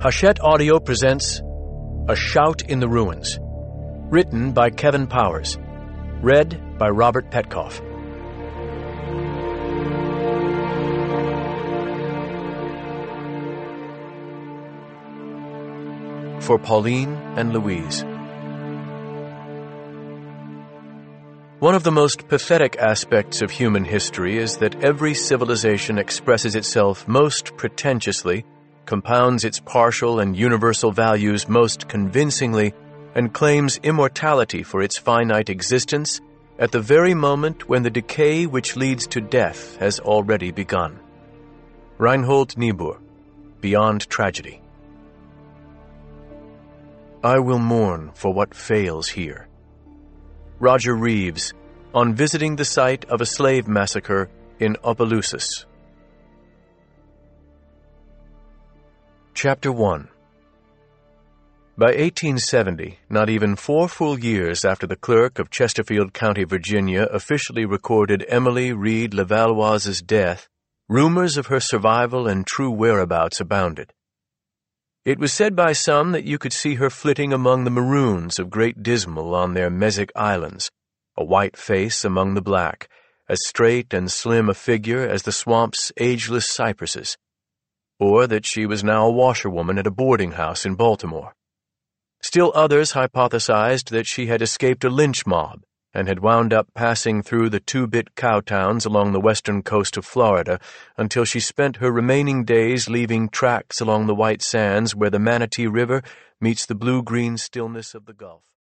Hachette Audio presents A Shout in the Ruins, written by Kevin Powers, read by Robert Petkoff. For Pauline and Louise. One of the most pathetic aspects of human history is that every civilization expresses itself most pretentiously, compounds its partial and universal values most convincingly, and claims immortality for its finite existence at the very moment when the decay which leads to death has already begun. Reinhold Niebuhr, Beyond Tragedy. I will mourn for what fails here. Roger Reeves, on visiting the site of a slave massacre in Opelousas. Chapter 1. By 1870, not even 4 full years after the clerk of Chesterfield County, Virginia, officially recorded Emily Reed Levallois's death, rumors of her survival and true whereabouts abounded. It was said by some that you could see her flitting among the maroons of Great Dismal on their Mesic Islands, a white face among the black, as straight and slim a figure as the swamp's ageless cypresses, or that she was now a washerwoman at a boarding house in Baltimore. Still others hypothesized that she had escaped a lynch mob and had wound up passing through the two-bit cow towns along the western coast of Florida until she spent her remaining days leaving tracks along the white sands where the Manatee River meets the blue-green stillness of the Gulf.